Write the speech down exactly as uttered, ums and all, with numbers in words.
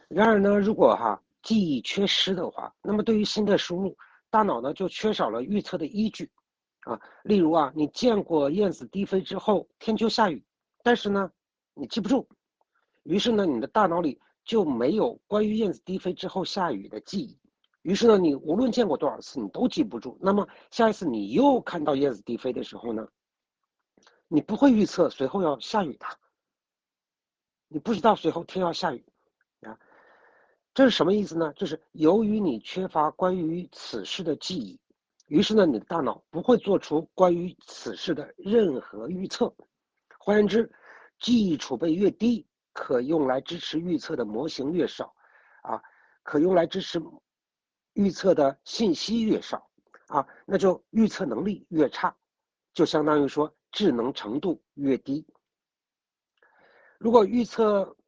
然而呢，如果哈记忆缺失的话，那么对于新的输入，大脑呢就缺少了预测的依据啊。例如啊，你见过燕子低飞之后天就下雨，但是呢你记不住，于是呢你的大脑里就没有关于燕子低飞之后下雨的记忆。于是呢，你无论见过多少次，你都记不住。那么下一次你又看到燕子低飞的时候呢，你不会预测随后要下雨的，你不知道随后天要下雨啊。这是什么意思呢？就是由于你缺乏关于此事的记忆，于是呢，你的大脑不会做出关于此事的任何预测。换言之，记忆储备越低，可用来支持预测的模型越少，啊，可用来支持预测的信息越少，啊，那就预测能力越差，就相当于说智能程度越低。如果预测